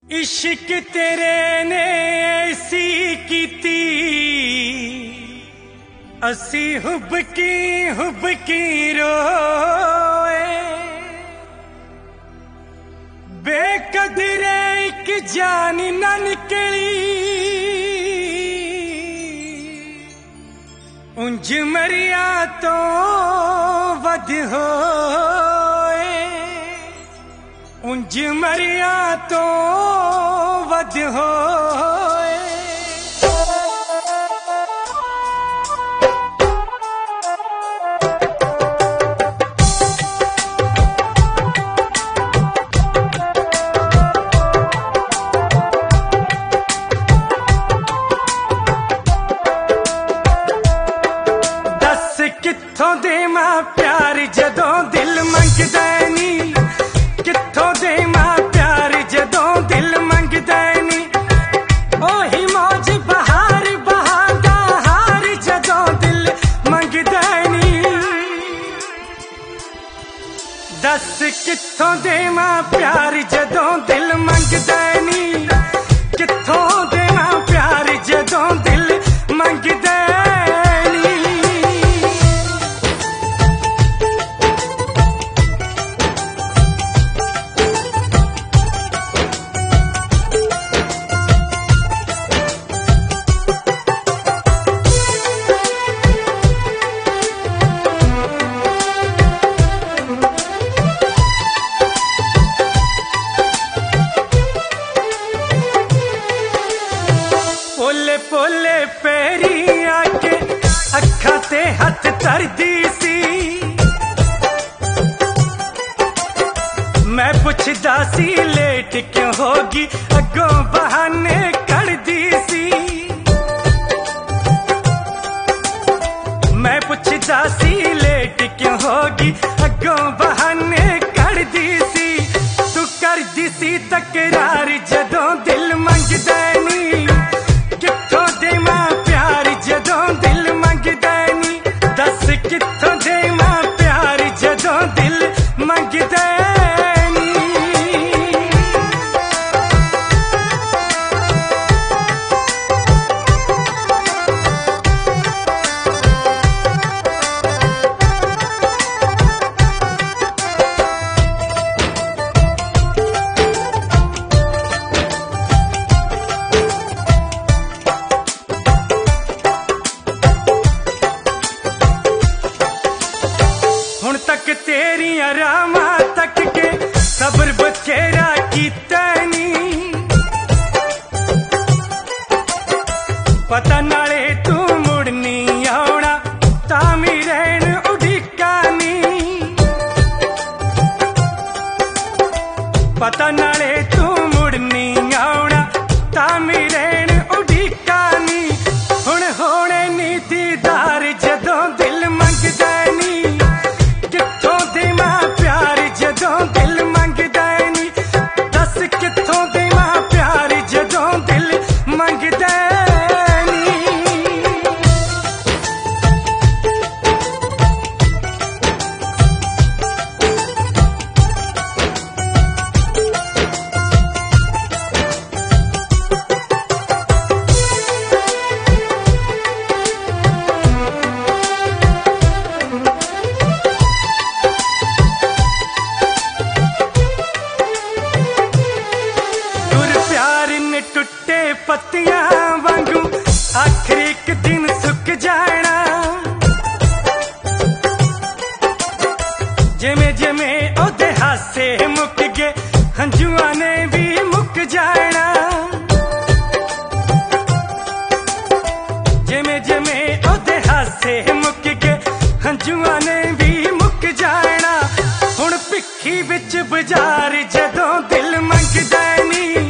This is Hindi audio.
इश्क तेरे ने ऐसी कीती असी हुब्बकी रोए बेकदरे एक जान न निकली उंज मरिया तो वध होए उंज मरिया तो वध होए दस कित्थों देवां प्यार जदों दिल मंगदा नी कित्थों देवां प्यार जदों दिल मंगदा नी ओही मौज बहार बहांदा हार जदों दिल मंगदा नी दस कित्थों देवां प्यार जदों दिल मंगदा नी कित्थों देवां प्यार जदों दिल मंगदा पोले पोले पैरी आके अखा ते हथ धरदी सी मैं पुछदा सी लेट क्यों होगी अगों बहाने कढ़दी सी मैं पुछदा सी लेट क्यों होगी अगों बहाने कढ़दी सी तू करदी सी तकरार जदों दिल मंगदा नी कित्थों देवां प्यार जदों दिल मंगदा नी दस कित्थों देवां प्यार जदों दिल मंगदा नी हुण तक तेरियां रावां तक के सबर बथेरा कीता नी पता नाले तू मुड़नी आउणा तामी रहण उड़ीका नी पता नाले तू मुड़नी आउणा तामी रहण उड़ीका नी हुण होणे नी दीदार जदों दिल मंगदा नी कित्थों देवां प्यार जदों दिल मंगदा नी दस कित्थों देवां प्यार जदों दिल मंगदा नी टुट्टे पत्तियां वांगू आखिर एक दिन सुक जाना जिमें जिमें ओदे हासे मुक गए हंजुआं ने भी मुक जाना जिमें जिमें ओदे हासे मुक गए हंजुआं ने भी मुक जाना हुण भिक्खी विच बाजार जदों दिल मंगदा नी